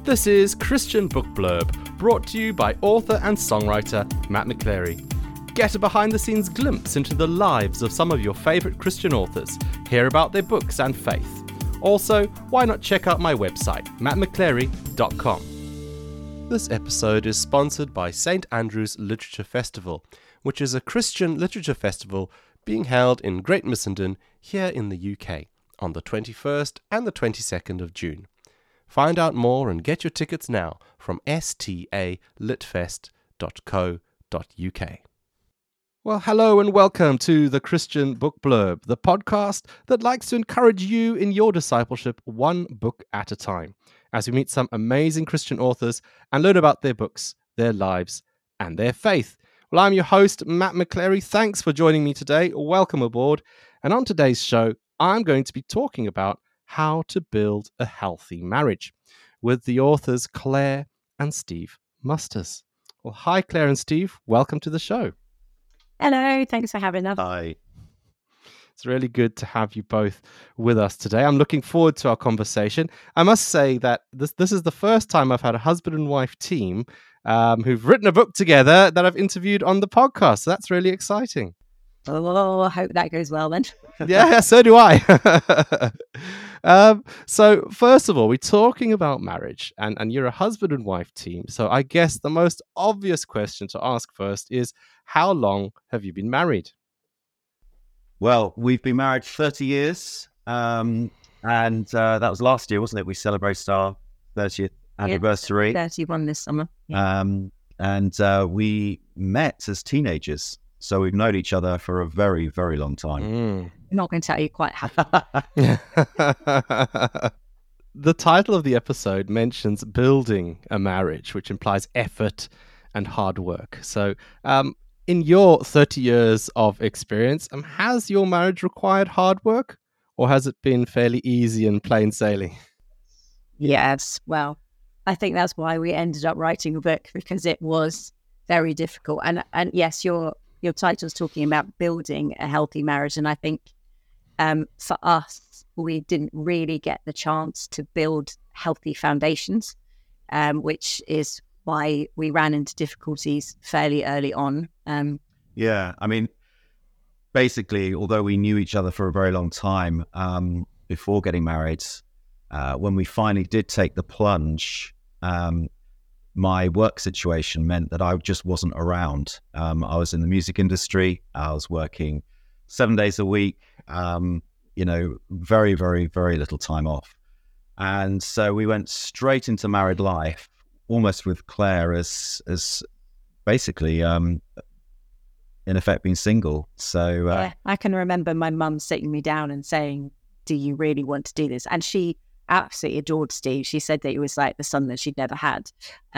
This is Christian Book Blurb, brought to you by author and songwriter Matt McClary. Get a behind-the-scenes glimpse into the lives of some of your favourite Christian authors, hear about their books and faith. Also, why not check out my website, mattmcclary.com. This episode is sponsored by St Andrew's Literature Festival, which is a Christian literature festival being held in Great Missenden here in the UK on the 21st and the 22nd of June. Find out more and get your tickets now from stalitfest.co.uk. Well, hello and welcome to the Christian Book Blurb, the podcast that likes to encourage you in your discipleship one book at a time, as we meet some amazing Christian authors and learn about their books, their lives, and their faith. Well, I'm your host, Matt McClary. Thanks for joining me today. Welcome aboard. And on today's show, I'm going to be talking about how to build a healthy marriage with the authors Claire and Steve Musters. Well, hi, Claire and Steve. Welcome to the show. Hello, thanks for having us. Hi. It's really good to have you both with us today. I'm looking forward to our conversation. I must say that this is the first time I've had a husband and wife team who've written a book together that I've interviewed on the podcast. So that's really exciting. Oh, I hope that goes well then. Yeah, so do I. So first of all, we're talking about marriage and you're a husband and wife team. So I guess the most obvious question to ask first is, how long have you been married? Well, we've been married 30 years, and that was last year, wasn't it? We celebrated our 30th anniversary. 31 this summer. And we met as teenagers. So we've known each other for a very, very long time. I'm not going to tell you quite how. The title of the episode mentions building a marriage, which implies effort and hard work. So in your 30 years of experience, has your marriage required hard work, or has it been fairly easy and plain sailing? Yes, well, I think that's why we ended up writing a book, because it was very difficult. And yes, your title's talking about building a healthy marriage. And I think for us, we didn't really get the chance to build healthy foundations, which is why we ran into difficulties fairly early on. Yeah, I mean, basically, although we knew each other for a very long time before getting married, when we finally did take the plunge, my work situation meant that I just wasn't around. I was in the music industry. I was working 7 days a week, very, very, very little time off. And so we went straight into married life, almost with Claire as basically, in effect, being single. So yeah, I can remember my mum sitting me down and saying, "Do you really want to do this?" And she absolutely adored Steve. She said that he was like the son that she'd never had.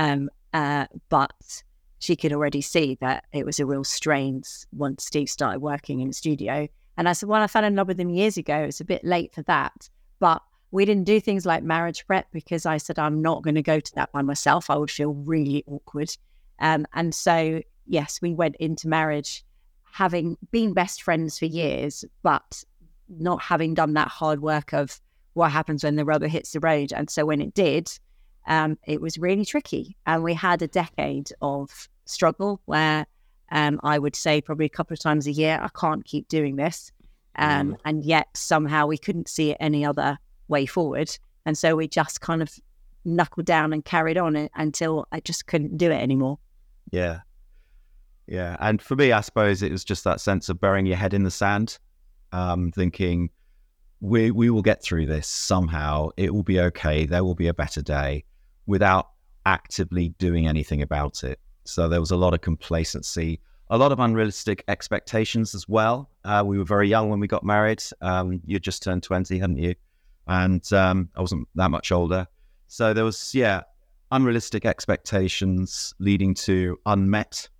But she could already see that it was a real strain once Steve started working in the studio. And I said, well, I fell in love with him years ago. It's a bit late for that. But we didn't do things like marriage prep, because I said, I'm not going to go to that by myself. I would feel really awkward. And so, yes, we went into marriage having been best friends for years, but not having done that hard work of what happens when the rubber hits the road. And so when it did, it was really tricky. And we had a decade of struggle where I would say probably a couple of times a year, I can't keep doing this. And yet somehow we couldn't see any other way forward. And so we just kind of knuckled down and carried on until I just couldn't do it anymore. Yeah. Yeah. And for me, I suppose it was just that sense of burying your head in the sand, thinking, we will get through this somehow. It will be okay. There will be a better day, without actively doing anything about it. So there was a lot of complacency, a lot of unrealistic expectations as well. We were very young when we got married. You just turned 20, hadn't you? And I wasn't that much older. So there was, unrealistic expectations leading to unmet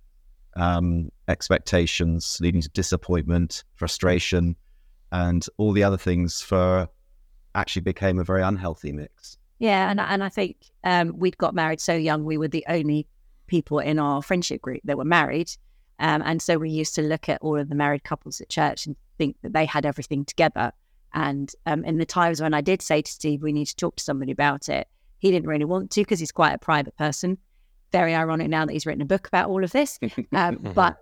expectations, leading to disappointment, frustration, and all the other things actually became a very unhealthy mix. Yeah, and I think we'd got married so young, we were the only people in our friendship group that were married. And so we used to look at all of the married couples at church and think that they had everything together. And in the times when I did say to Steve, we need to talk to somebody about it, He didn't really want to because he's quite a private person. Very ironic now that he's written a book about all of this. But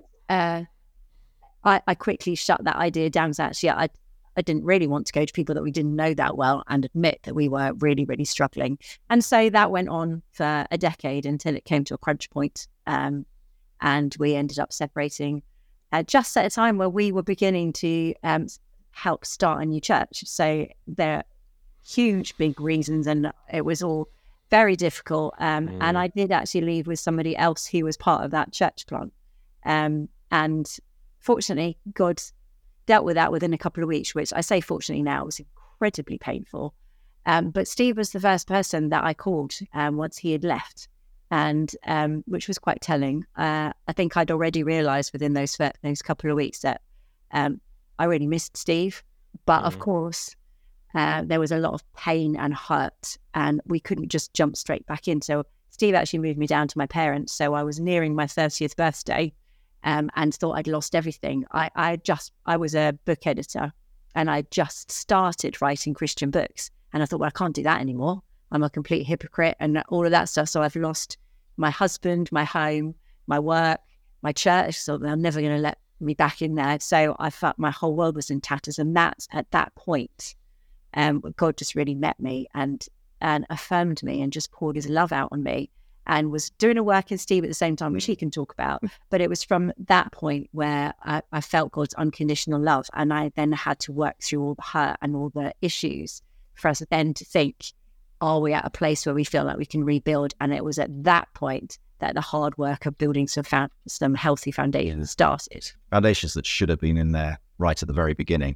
I quickly shut that idea down. So actually, I didn't really want to go to people that we didn't know that well and admit that we were really, really struggling. And so that went on for a decade until it came to a crunch point. And we ended up separating just at a time where we were beginning to help start a new church. So there are huge, big reasons, and it was all very difficult. And I did actually leave with somebody else who was part of that church plant. And fortunately, God dealt with that within a couple of weeks, which I say fortunately now was incredibly painful. But Steve was the first person that I called once he had left, and which was quite telling. I think I'd already realised within those couple of weeks that I really missed Steve. But of course, there was a lot of pain and hurt, and we couldn't just jump straight back in. So Steve actually moved me down to my parents. So I was nearing my 30th birthday. And thought I'd lost everything. I was a book editor, and I just started writing Christian books. And I thought, well, I can't do that anymore. I'm a complete hypocrite and all of that stuff. So I've lost my husband, my home, my work, my church. So they're never going to let me back in there. So I felt my whole world was in tatters. And that's at that point, God just really met me and affirmed me and just poured his love out on me. And was doing a work in Steve at the same time, which he can talk about. But it was from that point where I felt God's unconditional love. And I then had to work through all the hurt and all the issues for us then to think, are we at a place where we feel like we can rebuild? And it was at that point that the hard work of building some healthy foundations started. Foundations that should have been in there right at the very beginning.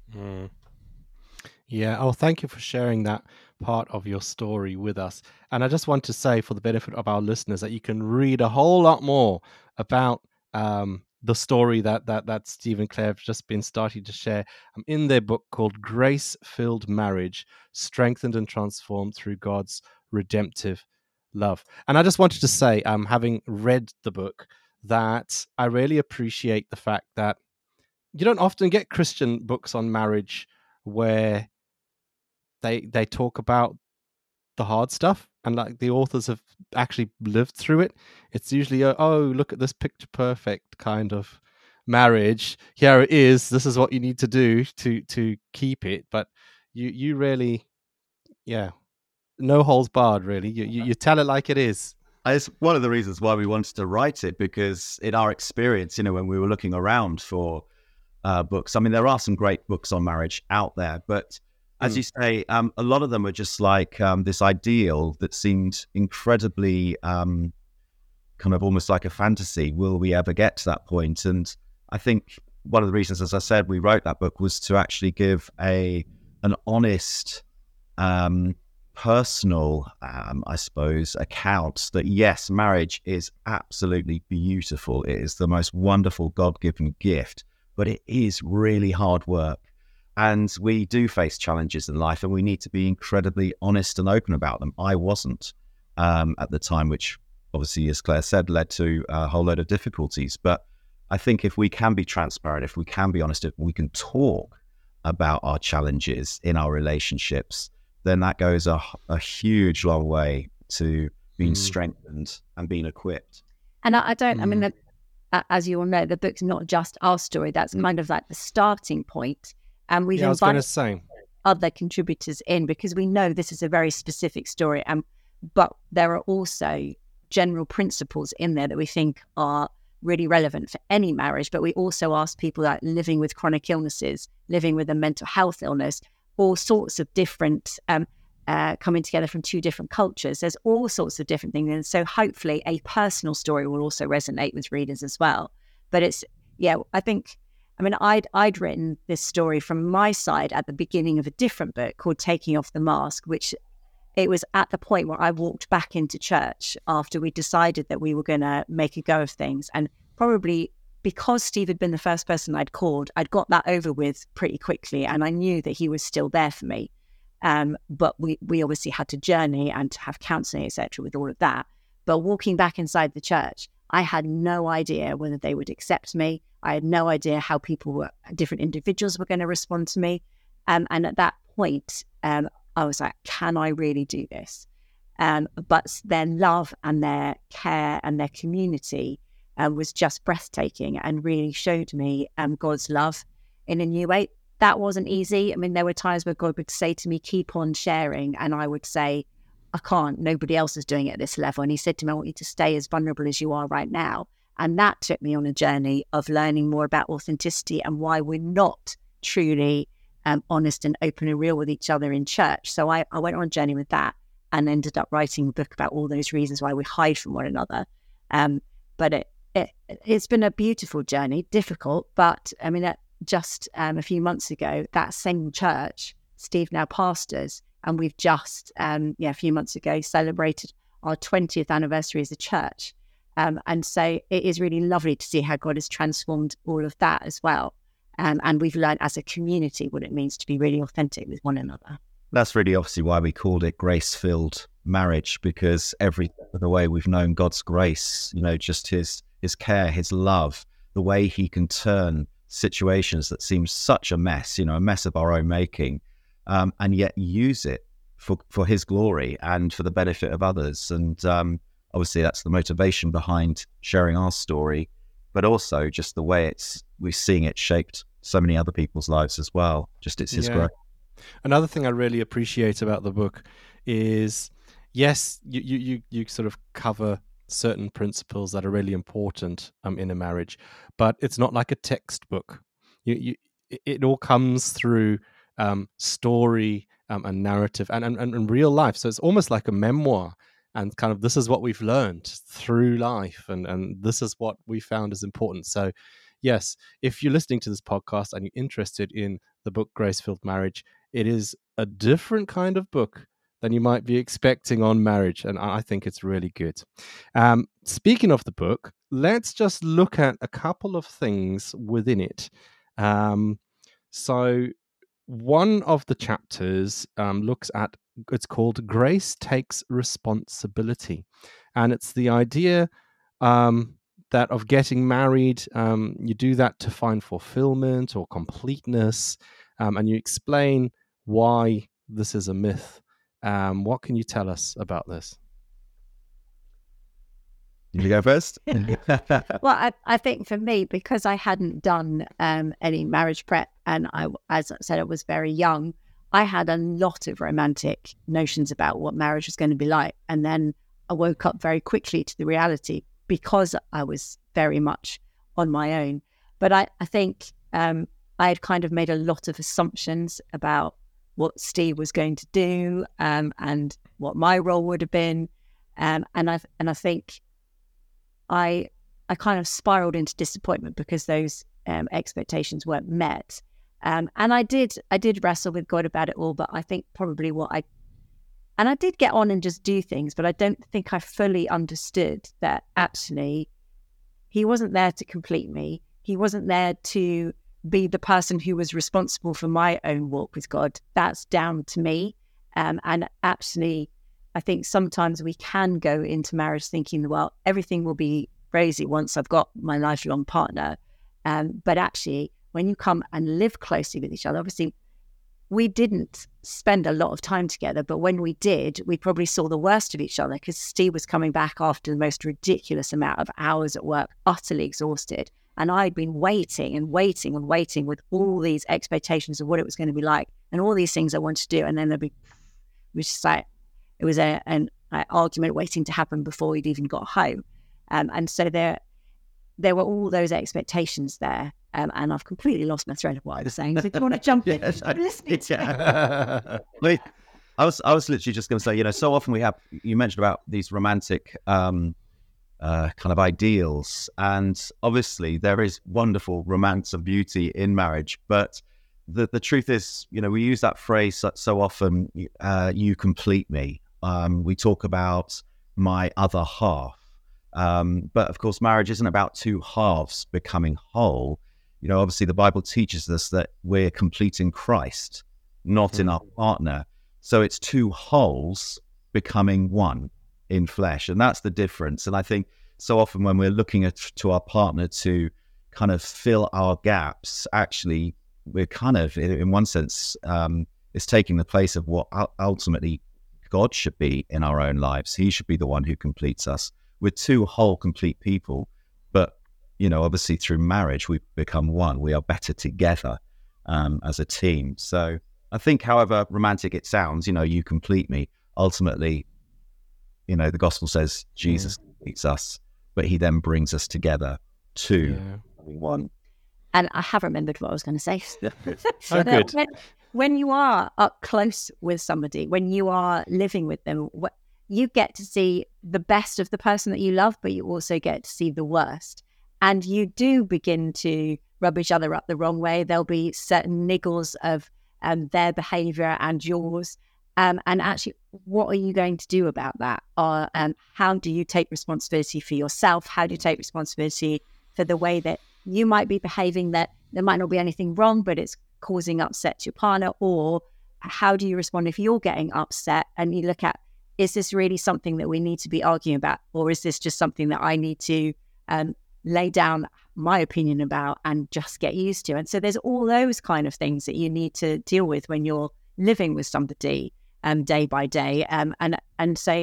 Yeah. Oh, thank you for sharing that part of your story with us. And I just want to say, for the benefit of our listeners, that you can read a whole lot more about the story that Steve and Claire have just been starting to share in their book called Grace-Filled Marriage, Strengthened and Transformed Through God's Redemptive Love. And I just wanted to say, having read the book, that I really appreciate the fact that you don't often get Christian books on marriage where they talk about the hard stuff and like the authors have actually lived through it. It's usually look at this picture perfect kind of marriage, here it is, this is what you need to do to keep it. But you really, no holes barred, really. You tell it like it is. It's one of the reasons why we wanted to write it, because in our experience, when we were looking around for books, I mean, there are some great books on marriage out there, but as you say, a lot of them are just like this ideal that seemed incredibly kind of almost like a fantasy. Will we ever get to that point? And I think one of the reasons, as I said, we wrote that book was to actually give an honest, personal, I suppose, account that, yes, marriage is absolutely beautiful. It is the most wonderful God-given gift, but it is really hard work. And we do face challenges in life, and we need to be incredibly honest and open about them. I wasn't at the time, which obviously, as Claire said, led to a whole load of difficulties. But I think if we can be transparent, if we can be honest, if we can talk about our challenges in our relationships, then that goes a huge long way to being strengthened and being equipped. And I mean, as you all know, the book's not just our story. That's kind of like the starting point. And we've invited other contributors in because we know this is a very specific story. But there are also general principles in there that we think are really relevant for any marriage. But we also ask people that living with chronic illnesses, living with a mental health illness, all sorts of different coming together from two different cultures. There's all sorts of different things. And so hopefully a personal story will also resonate with readers as well. But I'd written this story from my side at the beginning of a different book called Taking Off the Mask, which it was at the point where I walked back into church after we decided that we were going to make a go of things. And probably because Steve had been the first person I'd called, I'd got that over with pretty quickly. And I knew that he was still there for me. But we obviously had to journey and to have counselling, etc., with all of that. But walking back inside the church, I had no idea whether they would accept me. I had no idea how different individuals were going to respond to me. And at that point, I was like, can I really do this? But their love and their care and their community was just breathtaking and really showed me God's love in a new way. That wasn't easy. I mean, there were times where God would say to me, keep on sharing. And I would say, I can't, nobody else is doing it at this level. And he said to me, I want you to stay as vulnerable as you are right now. And that took me on a journey of learning more about authenticity and why we're not truly honest and open and real with each other in church. So I went on a journey with that and ended up writing a book about all those reasons why we hide from one another. But it's been a beautiful journey, difficult, but I mean, just a few months ago, that same church, Steve now pastors, and we've just, a few months ago, celebrated our 20th anniversary as a church. And so it is really lovely to see how God has transformed all of that as well. And we've learned as a community what it means to be really authentic with one another. That's really obviously why we called it grace-filled marriage, because every step of the way we've known God's grace, just his care, his love, the way he can turn situations that seem such a mess, a mess of our own making, and yet use it for his glory and for the benefit of others. And obviously that's the motivation behind sharing our story, but also just the way we're seeing it shaped so many other people's lives as well. Just it's his grace. Another thing I really appreciate about the book is, yes, you sort of cover certain principles that are really important in a marriage, but it's not like a textbook. It all comes through story and narrative and real life. So it's almost like a memoir, and kind of this is what we've learned through life, and this is what we found is important. So yes, if you're listening to this podcast and you're interested in the book Grace-Filled Marriage, it is a different kind of book than you might be expecting on marriage, and I think it's really good. Speaking of the book, let's just look at a couple of things within it. So one of the chapters looks at, it's called Grace Takes Responsibility, and it's the idea that of getting married, you do that to find fulfillment or completeness, and you explain why this is a myth. What can you tell us about this? You go first. Well, I think for me, because I hadn't done any marriage prep, and as I said, I was very young, I had a lot of romantic notions about what marriage was going to be like. And then I woke up very quickly to the reality because I was very much on my own. But I think I had kind of made a lot of assumptions about what Steve was going to do and what my role would have been. And I think I kind of spiraled into disappointment because those expectations weren't met. And I did wrestle with God about it all, but I think probably I did get on and just do things, but I don't think I fully understood that actually he wasn't there to complete me. He wasn't there to be the person who was responsible for my own walk with God. That's down to me. And actually, I think sometimes we can go into marriage thinking, well, everything will be rosy once I've got my lifelong partner. But actually, when you come and live closely with each other, obviously, we didn't spend a lot of time together, but when we did, we probably saw the worst of each other because Steve was coming back after the most ridiculous amount of hours at work, utterly exhausted. And I'd been waiting and waiting and waiting with all these expectations of what it was going to be like and all these things I wanted to do. And then it was just like, it was an argument waiting to happen before we'd even got home. And so there were all those expectations there. And I've completely lost my thread of what I was saying. So do you want to jump in? Yeah. I was literally just going to say, so often you mentioned about these romantic kind of ideals, and obviously there is wonderful romance and beauty in marriage, but the truth is, we use that phrase so often, you complete me. We talk about my other half. But of course, marriage isn't about two halves becoming whole. Obviously the Bible teaches us that we're complete in Christ, not in our partner. So it's two wholes becoming one in flesh. And that's the difference. And I think so often when we're looking to our partner to kind of fill our gaps, actually, we're kind of, in one sense, it's taking the place of what ultimately God should be in our own lives. He should be the one who completes us. We're two whole, complete people, but, obviously through marriage, we become one. We are better together as a team. So I think however romantic it sounds, you complete me. Ultimately, the gospel says Jesus completes us, but he then brings us together to one. And I have remembered what I was going to say. Oh, good. When you are up close with somebody, when you are living with them, you get to see the best of the person that you love, but you also get to see the worst. And you do begin to rub each other up the wrong way. There'll be certain niggles of their behavior and yours. And actually, what are you going to do about that? Or how do you take responsibility for yourself? How do you take responsibility for the way that you might be behaving, that there might not be anything wrong, but it's causing upset to your partner? Or how do you respond if you're getting upset and you look at, is this really something that we need to be arguing about? Or is this just something that I need to lay down my opinion about and just get used to? And so there's all those kind of things that you need to deal with when you're living with somebody day by day. And so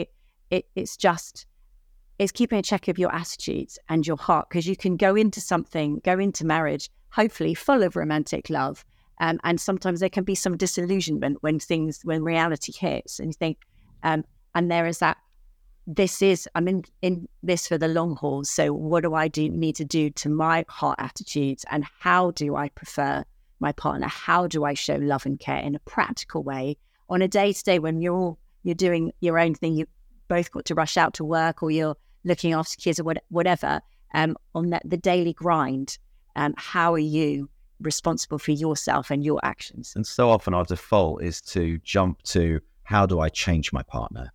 it's keeping a check of your attitudes and your heart, because you can go into marriage, hopefully full of romantic love. And sometimes there can be some disillusionment when reality hits, and you think, and there is that, I'm in this for the long haul. So what do I need to do to my heart attitudes, and how do I prefer my partner? How do I show love and care in a practical way on a day-to-day when you're doing your own thing? You both got to rush out to work, or you're looking after kids, or whatever, on the daily grind. How are you responsible for yourself and your actions? And so often our default is to jump to, how do I change my partner?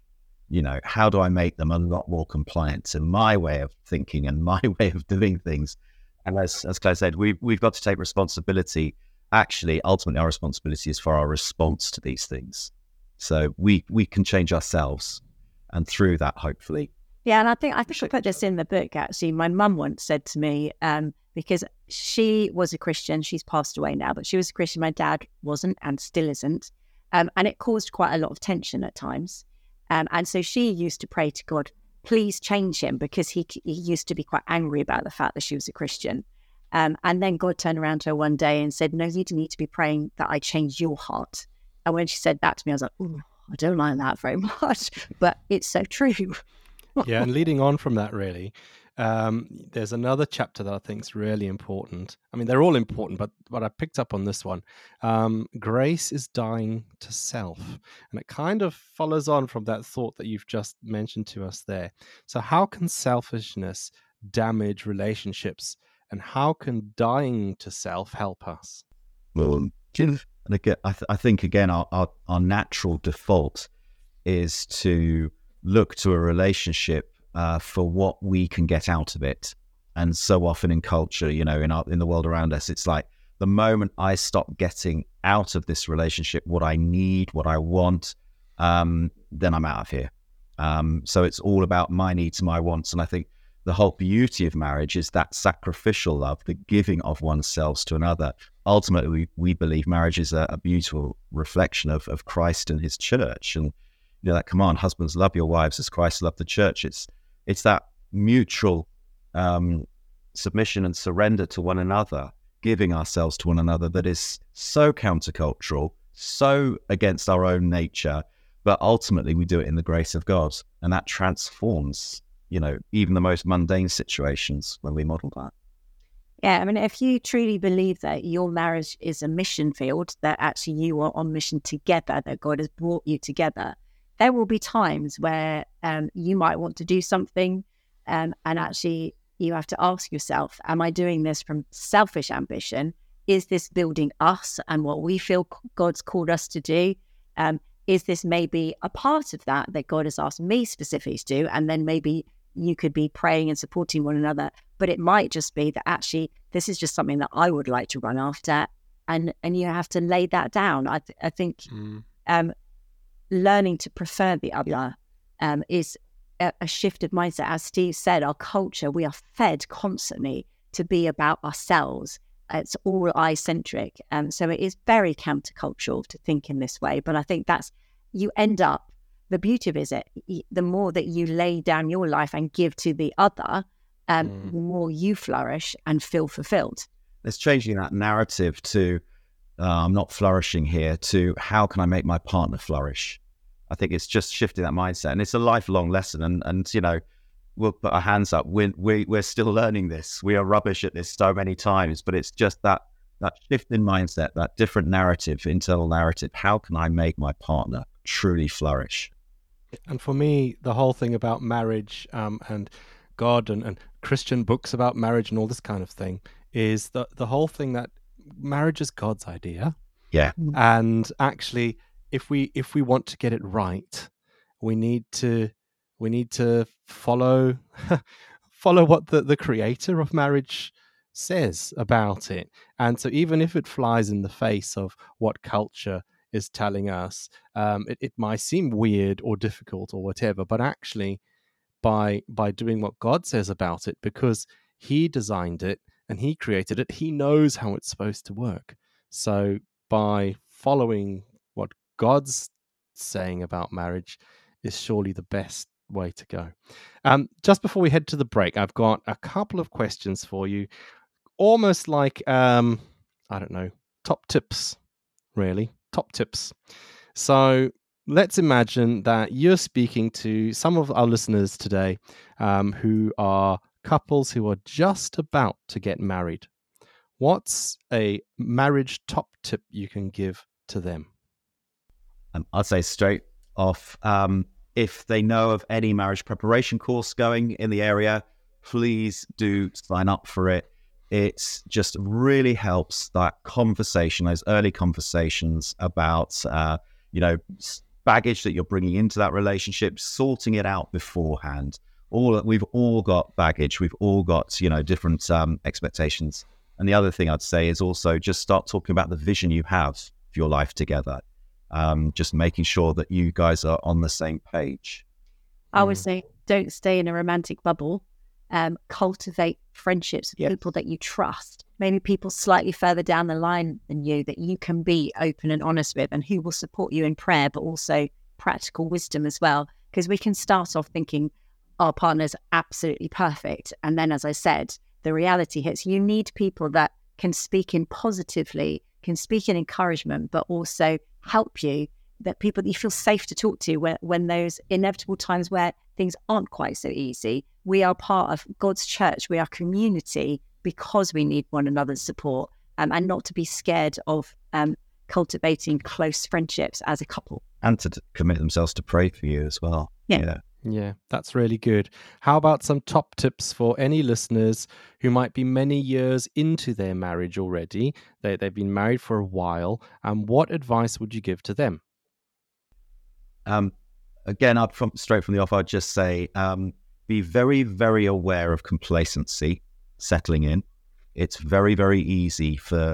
How do I make them a lot more compliant to my way of thinking and my way of doing things? And as Claire said, we've got to take responsibility. Actually, ultimately, our responsibility is for our response to these things. So we can change ourselves, and through that, hopefully. Yeah, and I think I put this in the book, actually. My mum once said to me, because she was a Christian, she's passed away now, but she was a Christian. My dad wasn't, and still isn't. And it caused quite a lot of tension at times. And so she used to pray to God, please change him, because he used to be quite angry about the fact that she was a Christian. And then God turned around to her one day and said, no, you need to be praying that I change your heart. And when she said that to me, I was like, oh, I don't like that very much, but it's so true. Yeah, and leading on from that, really, there's another chapter that I think is really important. I mean, they're all important, but I picked up on this one. Grace is dying to self. And it kind of follows on from that thought that you've just mentioned to us there. So how can selfishness damage relationships? And how can dying to self help us? Well, and again, I think, again, our natural default is to look to a relationship for what we can get out of it. And so often in culture, in the world around us, it's like, the moment I stop getting out of this relationship what I need, what I want, then I'm out of here. So it's all about my needs, my wants. And I think the whole beauty of marriage is that sacrificial love, the giving of oneself to another. Ultimately, we believe marriage is a beautiful reflection of Christ and his church. And that command, husbands, love your wives as Christ loved the church. It's that mutual submission and surrender to one another, giving ourselves to one another, that is so countercultural, so against our own nature, but ultimately we do it in the grace of God, and that transforms, even the most mundane situations when we model that. Yeah, I mean, if you truly believe that your marriage is a mission field, that actually you are on mission together, that God has brought you together, there will be times where you might want to do something, and actually you have to ask yourself, am I doing this from selfish ambition? Is this building us and what we feel God's called us to do? Is this maybe a part of that God has asked me specifically to do? And then maybe you could be praying and supporting one another, but it might just be that actually this is just something that I would like to run after, and you have to lay that down. I think learning to prefer the other is a shift of mindset. As Steve said, our culture, we are fed constantly to be about ourselves. It's all I-centric. So it is very countercultural to think in this way. But I think you end up the beauty of it is the more that you lay down your life and give to the other, the more you flourish and feel fulfilled. It's changing that narrative to I'm not flourishing here to how can I make my partner flourish? I think it's just shifting that mindset, and it's a lifelong lesson. And you know, we'll put our hands up. We're still learning this. We are rubbish at this so many times, but it's just that shift in mindset, that different narrative, internal narrative. How can I make my partner truly flourish? And for me, the whole thing about marriage and God and Christian books about marriage and all this kind of thing is the whole thing that marriage is God's idea. Yeah. And actually, if we want to get it right, we need to follow what the creator of marriage says about it. And so even if it flies in the face of what culture is telling us, it might seem weird or difficult or whatever, but actually by doing what God says about it, because he designed it and he created it, he knows how it's supposed to work. So by following what God's saying about marriage is surely the best way to go. Just before we head to the break, I've got a couple of questions for you, almost like I don't know, top tips, really. Top tips. So let's imagine that you're speaking to some of our listeners today who are couples who are just about to get married. What's a marriage top tip you can give to them? I'd say straight off, if they know of any marriage preparation course going in the area, please do sign up for it. It just really helps that conversation, those early conversations about, baggage that you're bringing into that relationship, sorting it out beforehand. We've all got baggage. We've all got, different expectations. And the other thing I'd say is also just start talking about the vision you have for your life together. Just making sure that you guys are on the same page. I would say don't stay in a romantic bubble. Cultivate friendships with people that you trust, maybe people slightly further down the line than you that you can be open and honest with, and who will support you in prayer, but also practical wisdom as well. Because we can start off thinking our partner's absolutely perfect. And then, as I said, the reality hits. You need people that can speak in positively, can speak in encouragement, but also help you, that people that you feel safe to talk to when those inevitable times where things aren't quite so easy. We are part of God's church. We are community because we need one another's support, and not to be scared of cultivating close friendships as a couple. And to commit themselves to pray for you as well. Yeah, that's really good. How about some top tips for any listeners who might be many years into their marriage already? They've been married for a while. What advice would you give to them? Again, straight from the off, I'd just say be very, very aware of complacency settling in. It's very, very easy for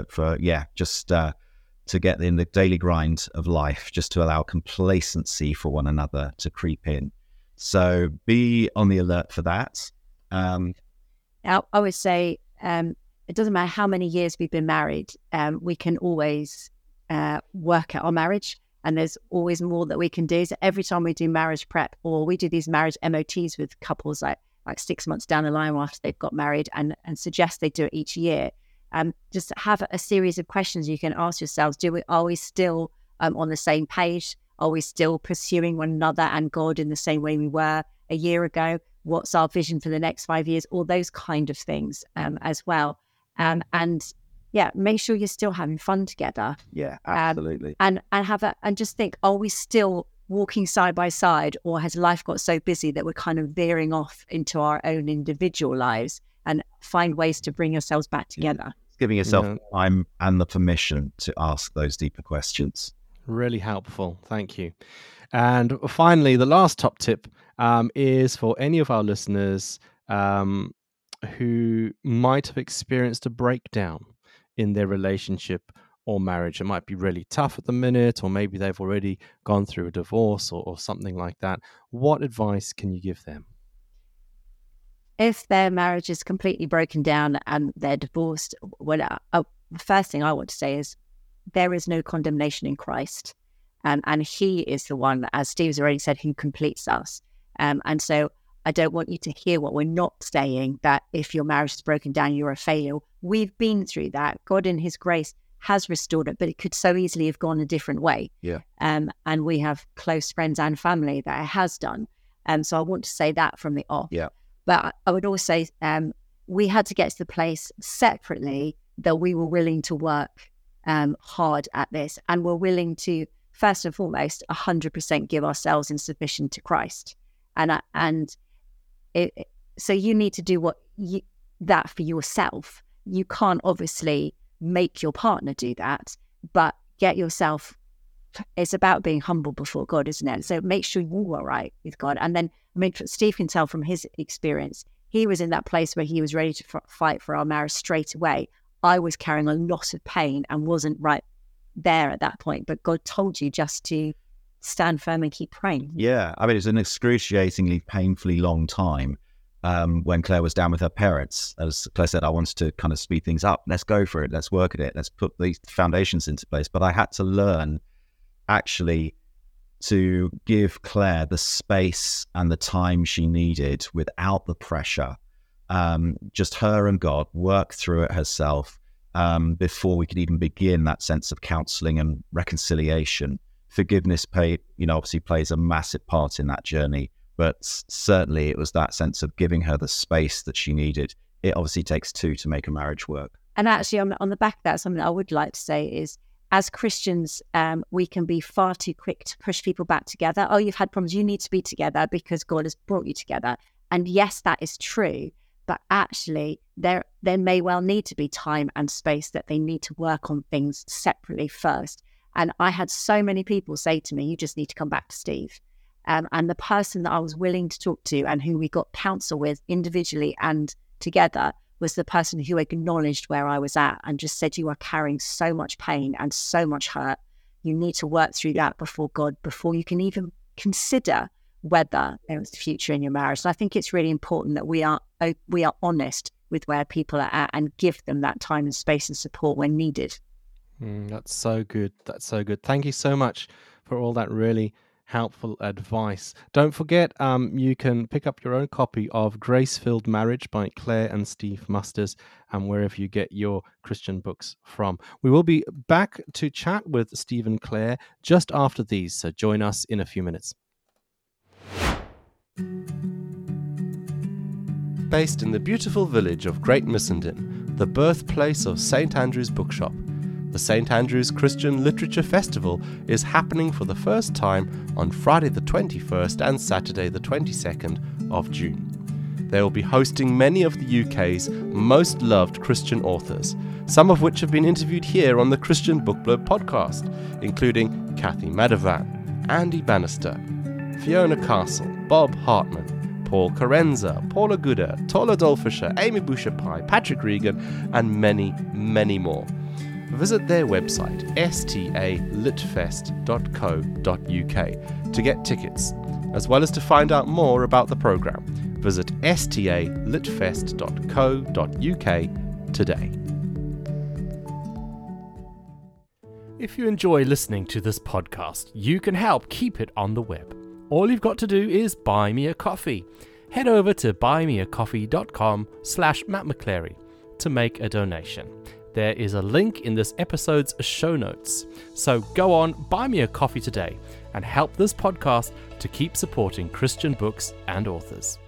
to get in the daily grind of life, just to allow complacency for one another to creep in. So be on the alert for that. I would say it doesn't matter how many years we've been married, we can always work at our marriage. And there's always more that we can do. So every time we do marriage prep, or we do these marriage MOTs with couples like 6 months down the line after they've got married, and suggest they do it each year, just have a series of questions you can ask yourselves. Are we still on the same page? Are we still pursuing one another and God in the same way we were a year ago? What's our vision for the next 5 years? All those kind of things as well. Make sure you're still having fun together. Yeah, absolutely. And just think, are we still walking side by side, or has life got so busy that we're kind of veering off into our own individual lives? And find ways to bring yourselves back together. Giving yourself time and the permission to ask those deeper questions. Really helpful. Thank you. And finally, the last top tip is for any of our listeners who might have experienced a breakdown in their relationship or marriage. It might be really tough at the minute, or maybe they've already gone through a divorce or something like that. What advice can you give them? If their marriage is completely broken down and they're divorced, the first thing I want to say is there is no condemnation in Christ. And he is the one, as Steve's already said, who completes us. And so I don't want you to hear what we're not saying, that if your marriage is broken down, you're a failure. We've been through that. God in his grace has restored it, but it could so easily have gone a different way. Yeah. And we have close friends and family that it has done. So I want to say that from the off. Yeah. But I would also say we had to get to the place separately that we were willing to work hard at this, and we're willing to, first and foremost, 100% give ourselves in submission to Christ. So you need to do that for yourself. You can't obviously make your partner do that, but get yourself. It's about being humble before God, isn't it? So make sure you are right with God. And then, I mean, Steve can tell from his experience, he was in that place where he was ready to fight for our marriage straight away. I was carrying a lot of pain and wasn't right there at that point. But God told you just to stand firm and keep praying. Yeah. I mean, it's an excruciatingly, painfully long time when Claire was down with her parents. As Claire said, I wanted to kind of speed things up. Let's go for it. Let's work at it. Let's put these foundations into place. But I had to learn actually to give Claire the space and the time she needed without the pressure. Just her and God work through it herself before we could even begin that sense of counseling and reconciliation. Forgiveness obviously plays a massive part in that journey, but certainly it was that sense of giving her the space that she needed. It obviously takes two to make a marriage work. And actually on the back of that, something I would like to say is, as Christians, we can be far too quick to push people back together. Oh, you've had problems, you need to be together because God has brought you together. And yes, that is true. But actually, there may well need to be time and space that they need to work on things separately first. And I had so many people say to me, you just need to come back to Steve. And the person that I was willing to talk to and who we got counsel with individually and together was the person who acknowledged where I was at and just said, you are carrying so much pain and so much hurt. You need to work through that before God, before you can even consider whether there is a future in your marriage. So I think it's really important that we are honest with where people are at and give them that time and space and support when needed. That's so good. That's so good. Thank you so much for all that really helpful advice. Don't forget, you can pick up your own copy of Grace-Filled Marriage by Claire and Steve Musters, and wherever you get your Christian books from. We will be back to chat with Steve and Claire just after these, so join us in a few minutes. Based in the beautiful village of Great Missenden, the birthplace of St. Andrew's Bookshop, the St. Andrew's Christian Literature Festival is happening for the first time on Friday the 21st and Saturday the 22nd of June. They will be hosting many of the UK's most loved Christian authors, some of which have been interviewed here on the Christian Book Blurb podcast, including Kathy Madavan, Andy Bannister, Fiona Castle, Bob Hartman, Paul Carenza, Paula Gooder, Tola Dolfisher, Amy Boucher-Pye, Patrick Regan, and many, many more. Visit their website, stalitfest.co.uk, to get tickets, as well as to find out more about the programme. Visit stalitfest.co.uk today. If you enjoy listening to this podcast, you can help keep it on the web. All you've got to do is buy me a coffee. Head over to buymeacoffee.com/Matt McClary to make a donation. There is a link in this episode's show notes. So go on, buy me a coffee today and help this podcast to keep supporting Christian books and authors.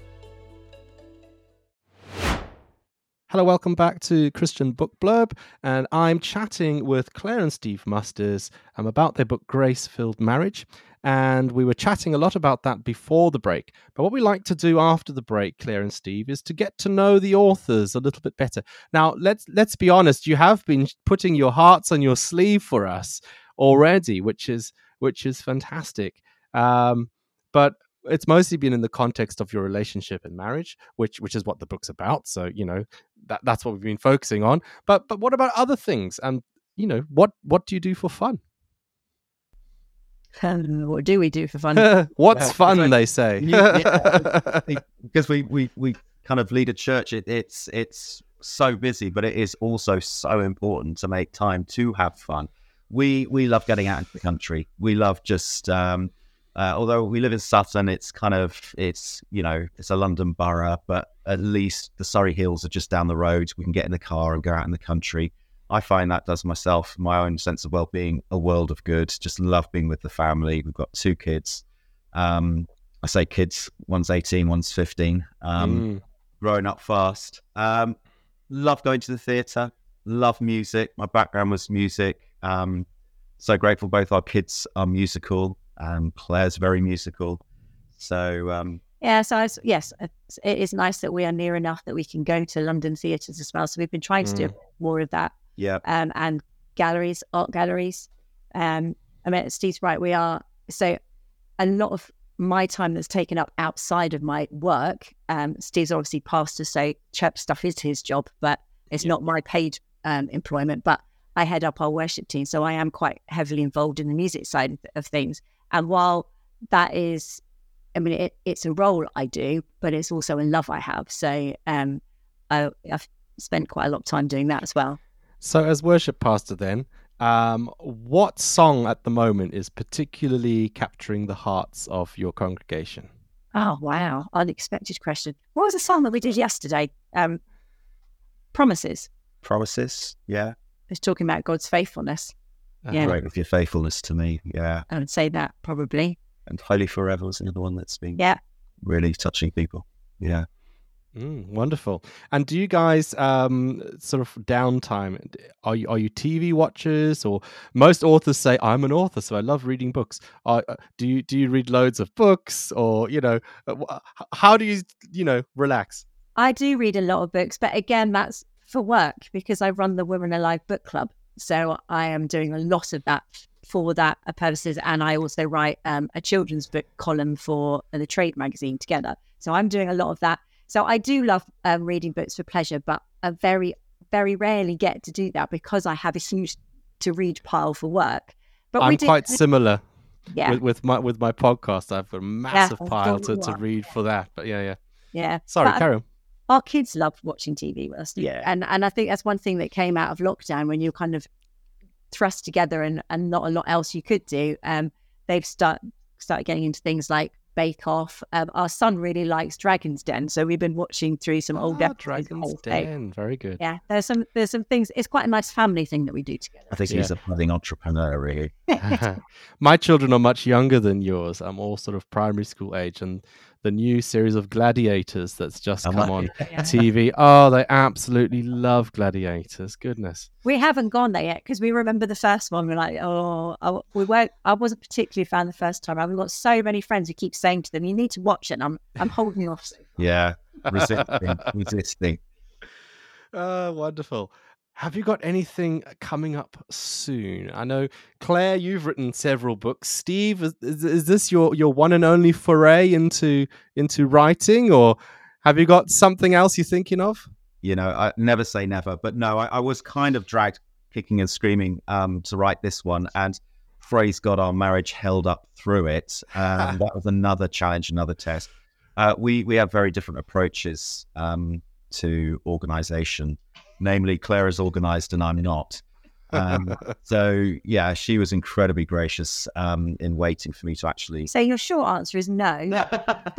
Hello, welcome back to Christian Book Blurb, and I'm chatting with Claire and Steve Musters about their book Grace-Filled Marriage, and we were chatting a lot about that before the break. But what we like to do after the break, Claire and Steve, is to get to know the authors a little bit better. Now, let's be honest, you have been putting your hearts on your sleeve for us already, which is fantastic. But it's mostly been in the context of your relationship and marriage, which is what the book's about. So, that's what we've been focusing on. But what about other things? And, what do you do for fun? What do we do for fun? What's fun, they say. Because we kind of lead a church. It's so busy, but it is also so important to make time to have fun. we love getting out into the country. We love just, although we live in Sutton, it's a London borough, but at least the Surrey Hills are just down the road. We can get in the car and go out in the country. I find that does myself, my own sense of well-being, a world of good. Just love being with the family. We've got 2 kids. I say kids, one's 18, one's 15, growing up fast. Love going to the theatre, love music. My background was music. So grateful both our kids are musical. Claire's very musical. So, yes, it is nice that we are near enough that we can go to London theatres as well. So we've been trying to do more of that. Yeah. And galleries, art galleries. Steve's right. We are, so a lot of my time that's taken up outside of my work, Steve's obviously pastor, so church stuff is his job, but it's not my paid employment. But I head up our worship team, so I am quite heavily involved in the music side of things. And while that is, it's a role I do, but it's also a love I have. So I've spent quite a lot of time doing that as well. So as worship pastor then, what song at the moment is particularly capturing the hearts of your congregation? Oh, wow. Unexpected question. What was the song that we did yesterday? Promises. Promises, yeah. It's talking about God's faithfulness. Yeah. Great with your faithfulness to me, yeah. I would say that probably. And Holy Forever was another one that's been really touching people. Yeah. Wonderful. And do you guys sort of downtime? Are you TV watchers? Or most authors say I'm an author, so I love reading books. Do you read loads of books, or how do you relax? I do read a lot of books, but again, that's for work because I run the Women Alive book club. So I am doing a lot of that for that purposes, and I also write a children's book column for the Trade magazine together. So I'm doing a lot of that. So I do love reading books for pleasure, but I very, very rarely get to do that because I have a huge to read pile for work. But I'm quite similar. Yeah. With my podcast, I've got a massive pile to read for that. But yeah. Sorry, carry on. Our kids love watching TV with us. Yeah. And I think that's one thing that came out of lockdown when you're kind of thrust together and not a lot else you could do. They've started getting into things like Bake Off. Our son really likes Dragon's Den, so we've been watching through some old episodes. Dragon's Den, very good. Yeah, there's some things. It's quite a nice family thing that we do together. I think he's a budding entrepreneur, really. My children are much younger than yours. I'm all sort of primary school age, and the new series of Gladiators that's just come on TV. Oh, they absolutely love Gladiators. Goodness. We haven't gone there yet because we remember the first one. We're like, I wasn't particularly a fan the first time. I've got so many friends who keep saying to them, you need to watch it. And I'm holding off. Yeah, resisting. Wonderful. Have you got anything coming up soon? I know, Claire, you've written several books. Steve, is this your one and only foray into writing, or have you got something else you're thinking of? I never say never, but no, I was kind of dragged kicking and screaming to write this one, and praise God, our marriage held up through it. That was another challenge, another test. We have very different approaches to organisation. Namely, Claire is organised and I'm not. So, yeah, she was incredibly gracious in waiting for me to actually... So your short answer is no, but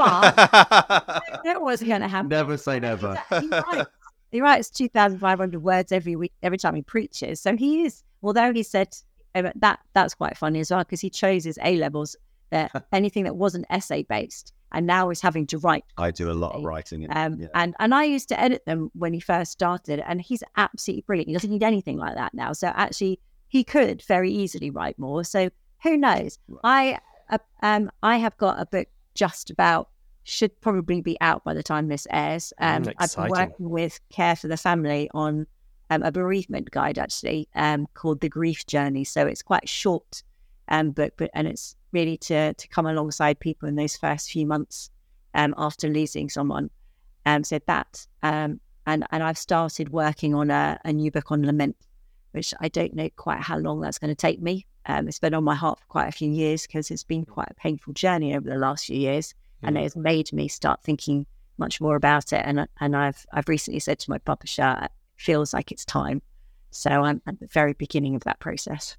that wasn't going to happen. Never say never. He writes 2,500 words every week, every time he preaches. So he is, although he said that's quite funny as well, because he chose his A-levels, anything that wasn't essay-based, and now is having to write. I do a lot of writing. And I used to edit them when he first started, and he's absolutely brilliant. He doesn't need anything like that now. So actually, he could very easily write more. So who knows? Right. I have got a book just about, should probably be out by the time this airs. I've been working with Care for the Family on a bereavement guide, actually, called The Grief Journey. So it's quite a short book, and it's really to come alongside people in those first few months after losing someone. So that, and I've started working on a new book on lament, which I don't know quite how long that's going to take me. It's been on my heart for quite a few years because it's been quite a painful journey over the last few years, and it has made me start thinking much more about it. And I've recently said to my publisher, it feels like it's time. So I'm at the very beginning of that process.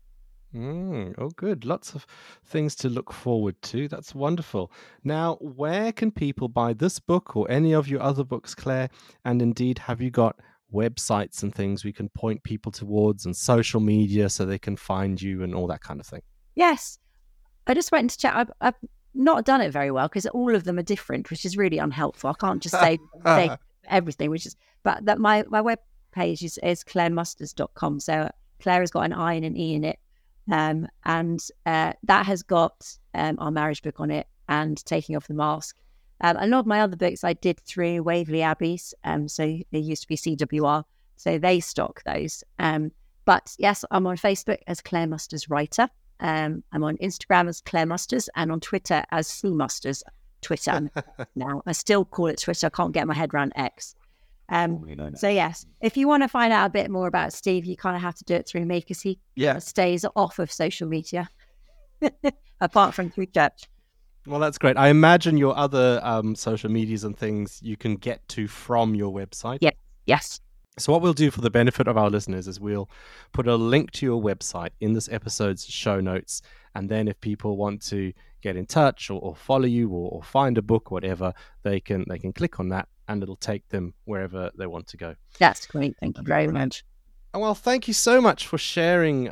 Oh, good. Lots of things to look forward to. That's wonderful. Now, where can people buy this book or any of your other books, Claire? And indeed, have you got websites and things we can point people towards and social media so they can find you and all that kind of thing? Yes. I just went to check. I've not done it very well because all of them are different, which is really unhelpful. I can't just say everything, but that my web page is clairemusters.com. So Claire has got an I and an E in it. And that has got our marriage book on it and Taking Off the Mask. A lot of my other books I did through Waverley Abbeys. So they used to be CWR. So they stock those. But yes, I'm on Facebook as Claire Musters Writer. I'm on Instagram as Claire Musters and on Twitter as C Musters. Twitter now. I still call it Twitter. I can't get my head around X. So yes, if you want to find out a bit more about Steve, you kind of have to do it through me because he stays off of social media, apart from through church. Well, that's great. I imagine your other social medias and things you can get to from your website. Yes. So what we'll do for the benefit of our listeners is we'll put a link to your website in this episode's show notes. And then if people want to get in touch or follow you or find a book, whatever, they can click on that and it'll take them wherever they want to go. That's great. Thank you very much. Well, thank you so much for sharing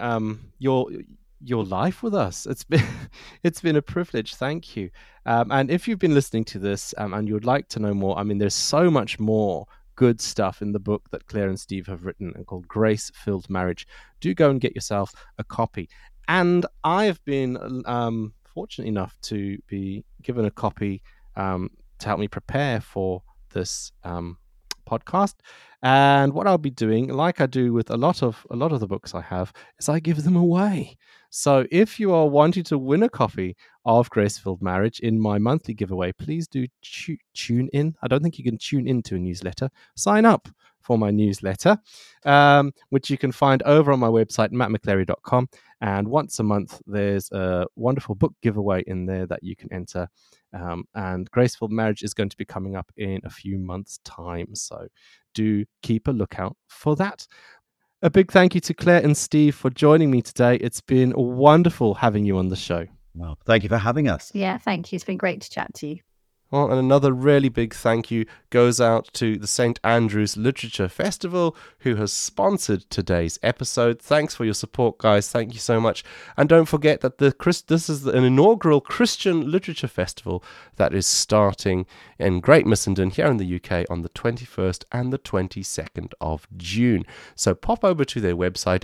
your life with us. It's been a privilege. Thank you. And if you've been listening to this and you would like to know more, I mean, there's so much more good stuff in the book that Claire and Steve have written and called Grace-Filled Marriage. Do go and get yourself a copy. And I've been fortunate enough to be given a copy to help me prepare for this podcast. And what I'll be doing, like I do with a lot of the books I have, is I give them away. So if you are wanting to win a copy of Grace-Filled Marriage in my monthly giveaway, please do tune in. I don't think you can tune into a newsletter. Sign up for my newsletter, which you can find over on my website, mattmcclary.com. And once a month, there's a wonderful book giveaway in there that you can enter. And Grace-Filled Marriage is going to be coming up in a few months' time. So do keep a lookout for that. A big thank you to Claire and Steve for joining me today. It's been wonderful having you on the show. Well, thank you for having us. Yeah, thank you. It's been great to chat to you. Well, and another really big thank you goes out to the St. Andrews Literature Festival, who has sponsored today's episode. Thanks for your support, guys. Thank you so much. And don't forget that this is an inaugural Christian Literature Festival that is starting in Great Missenden here in the UK on the 21st and the 22nd of June. So pop over to their website,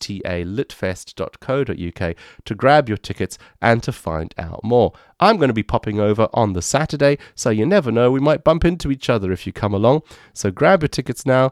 stalitfest.co.uk, to grab your tickets and to find out more. I'm going to be popping over on the Saturday, so you never know, we might bump into each other if you come along. So grab your tickets now,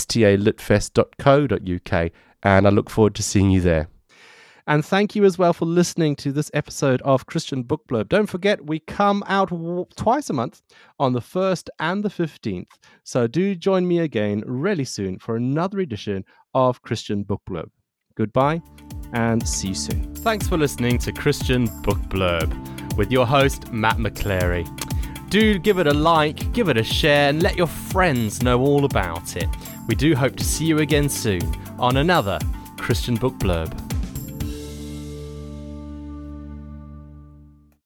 stalitfest.co.uk, and I look forward to seeing you there. And thank you as well for listening to this episode of Christian Book Blurb. Don't forget, we come out twice a month on the 1st and the 15th. So do join me again really soon for another edition of Christian Book Blurb. Goodbye and see you soon. Thanks for listening to Christian Book Blurb with your host, Matt McClary. Do give it a like, give it a share, and let your friends know all about it. We do hope to see you again soon on another Christian Book Blurb.